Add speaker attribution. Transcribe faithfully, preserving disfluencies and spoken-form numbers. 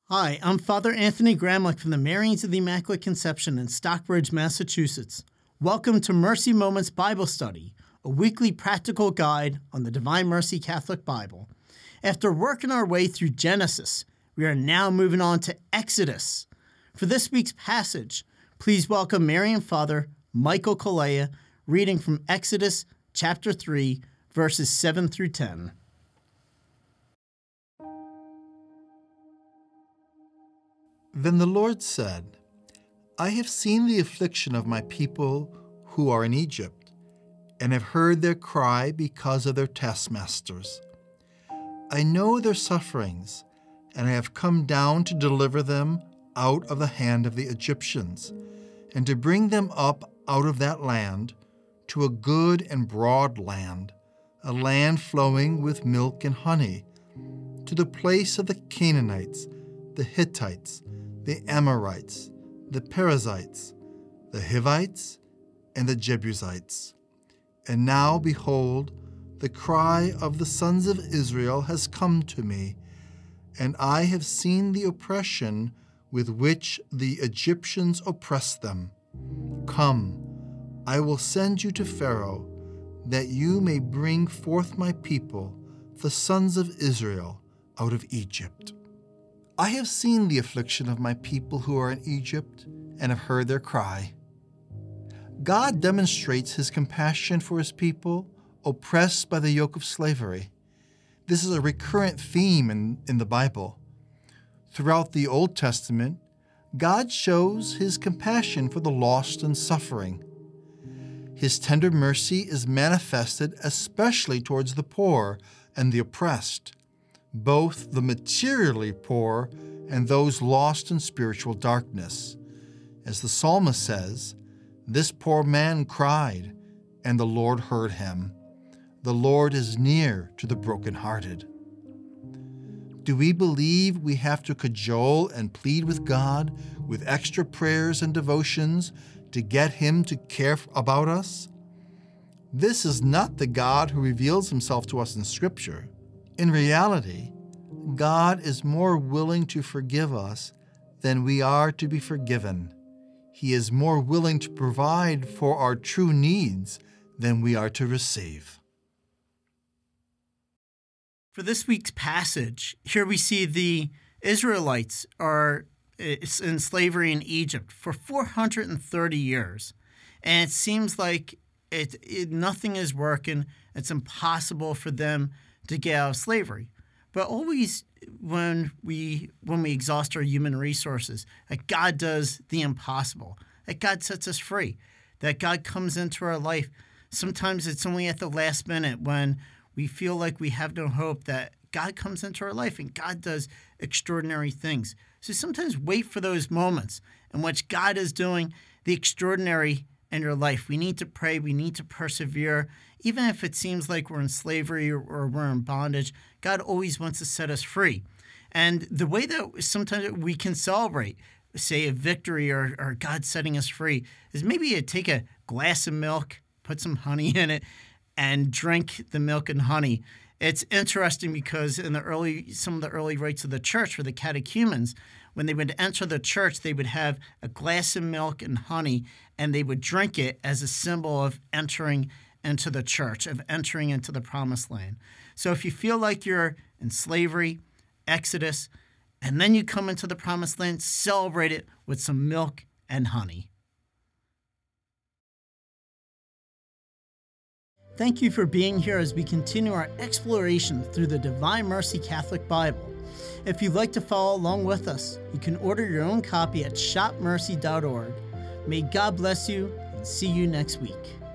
Speaker 1: Hi, I'm Father Anthony Gramlich from the Marians of the Immaculate Conception in Stockbridge, Massachusetts. Welcome to Mercy Moments Bible Study, a weekly practical guide on the Divine Mercy Catholic Bible. After working our way through Genesis, we are now moving on to Exodus. For this week's passage, please welcome Marian Father Michael Colea, reading from Exodus chapter three, verses seven through ten.
Speaker 2: Then the Lord said, I have seen the affliction of my people who are in Egypt, and have heard their cry because of their taskmasters. I know their sufferings, and I have come down to deliver them out of the hand of the Egyptians, and to bring them up out of that land to a good and broad land, a land flowing with milk and honey, to the place of the Canaanites, the Hittites, the Amorites, the Perizzites, the Hivites, and the Jebusites. And now, behold, the cry of the sons of Israel has come to me, and I have seen the oppression with which the Egyptians oppress them. Come, I will send you to Pharaoh, that you may bring forth my people, the sons of Israel, out of Egypt. I have seen the affliction of my people who are in Egypt, and have heard their cry. God demonstrates his compassion for his people, oppressed by the yoke of slavery. This is a recurrent theme in, in the Bible. Throughout the Old Testament, God shows his compassion for the lost and suffering. His tender mercy is manifested especially towards the poor and the oppressed, both the materially poor and those lost in spiritual darkness. As the psalmist says, this poor man cried, and the Lord heard him. The Lord is near to the brokenhearted. Do we believe we have to cajole and plead with God with extra prayers and devotions to get him to care about us? This is not the God who reveals himself to us in Scripture. In reality, God is more willing to forgive us than we are to be forgiven. He is more willing to provide for our true needs than we are to receive.
Speaker 1: For this week's passage, here we see the Israelites are in slavery in Egypt for four hundred thirty years. And it seems like it, it nothing is working. It's impossible for them to get out of slavery. But always when we when we exhaust our human resources, that God does the impossible, that God sets us free, that God comes into our life. Sometimes it's only at the last minute when we feel like we have no hope that God comes into our life and God does extraordinary things. So sometimes wait for those moments in which God is doing the extraordinary in your life. We need to pray. We need to persevere. Even if it seems like we're in slavery or, or we're in bondage, God always wants to set us free. And the way that sometimes we can celebrate, say, a victory or, or God setting us free, is maybe to take a glass of milk, put some honey in it, and drink the milk and honey. It's interesting because in the early, some of the early rites of the church for the catechumens, when they would enter the church, they would have a glass of milk and honey, and they would drink it as a symbol of entering into the church, of entering into the promised land. So if you feel like you're in slavery, Exodus, and then you come into the promised land, celebrate it with some milk and honey. Thank you for being here as we continue our exploration through the Divine Mercy Catholic Bible. If you'd like to follow along with us, you can order your own copy at shop mercy dot org. May God bless you, and see you next week.